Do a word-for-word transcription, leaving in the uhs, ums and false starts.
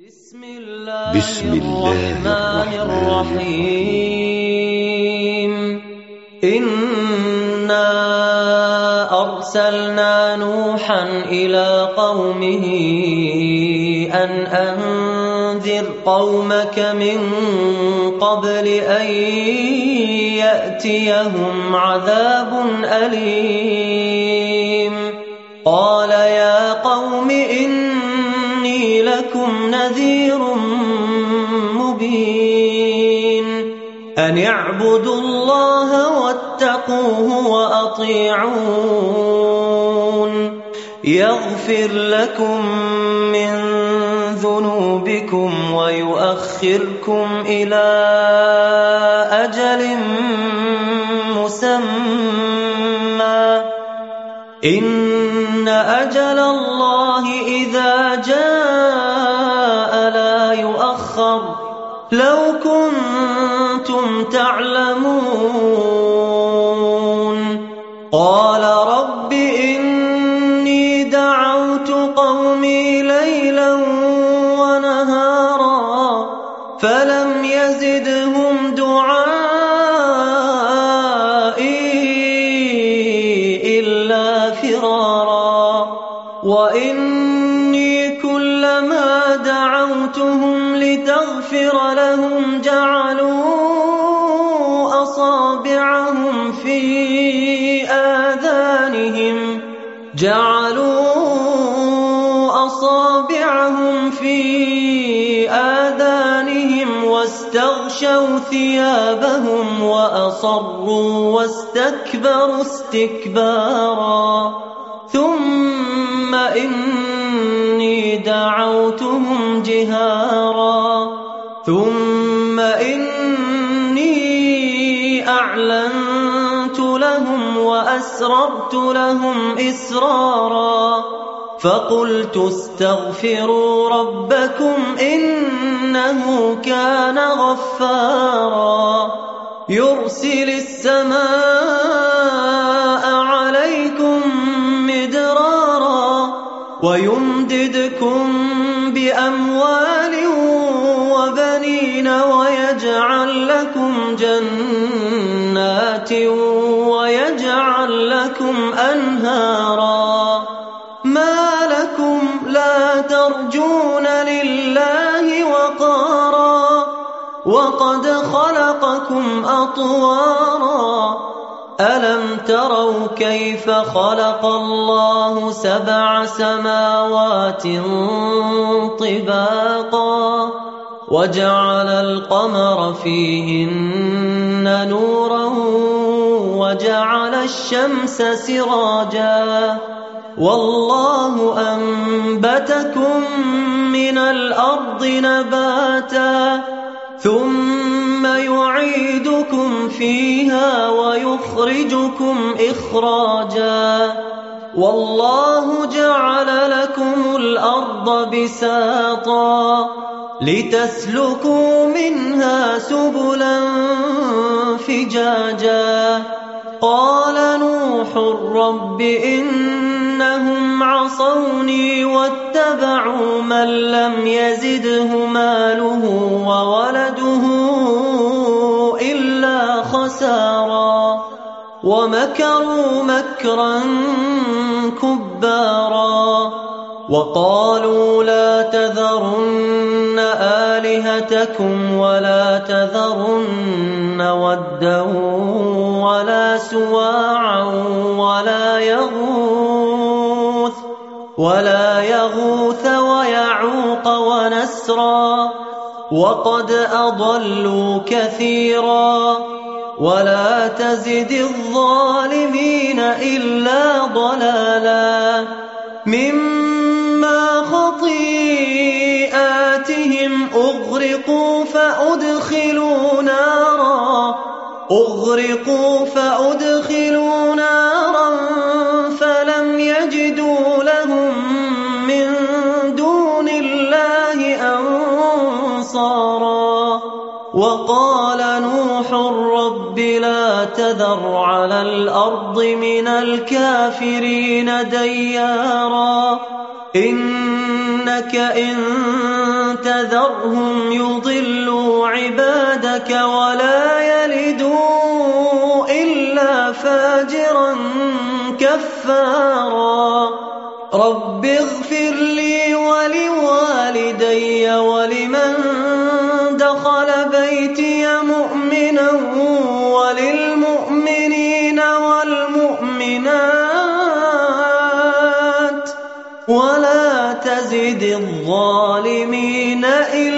بسم الله الرحمن الرحيم إنا أرسلنا نوحا إلى قومه أن أنذر قومك من قبل أن يأتيهم عذاب أليم قال يا قوم إني لكم نذير مبين أن اعبدوا الله واتقوه وأطيعون يغفر لكم من ذنوبكم ويؤخركم إلى أجل مسمى إن أجل الله إذا جاء لا يؤخر لو كنتم تعلمون قال رب إني دعوت قومي ليلا ونهارا فلم يزدهم دعائي إلا فرارا وإني كلما دعوتهم لتغفر لهم جعلوا أصابعهم في آذانهم جعلوا أصابعهم في آذانهم واستغشوا ثيابهم وأصروا واستكبروا استكبارا ثم إني دعوتهم جهارا ثم إني أعلنت لهم وأسررت لهم إسرارا فقلت استغفروا ربكم إنه كان غفارا يرسل السماء عليكم مدرارا ويمددكم بأموال وبنين ويجعل لكم جنات ويجعل لكم أنهارا ما لكم لا ترجون لله وقارا وقد خلقكم أطوارا ألم تروا كيف خلق الله سبع سماوات طباقا وجعل القمر فيهن نورا وجعل الشمس سراجا والله أنبتكم من الأرض نباتا ثم يعيدكم فيها ويخرجكم إخراجا والله جعل لكم الأرض بساطا لتسلكوا منها سبلا فجاجا قال نوح رب إنهم عصوني واتبعوا من لم يزده ماله وولده إلا خسارا ومكروا مكرا كبارا وقالوا لا تذرن آلهتكم ولا تذرن ودا ولا سواعا ولا يغوث ولا يغوث ويعوق ونسرا وقد أضلوا كثيرا ولا تزد الظالمين إلا ضلالا مما خطيئاتهم أغرقوا فأدخلوا نارا أغرقوا فأدخلوا نارا فلم يجدوا لهم من دون الله أنصارا وقال نوح رب لا تذر على الأرض من الكافرين ديارا إن إنك إن تذرهم يضلوا عبادك ولا يلدوا إلا فاجرا كفارا رب اغفر لي ولوالدي ولمن دخل بيتي مؤمنا وللمؤمنين والمؤمنات ولا تزد الظالمين إلا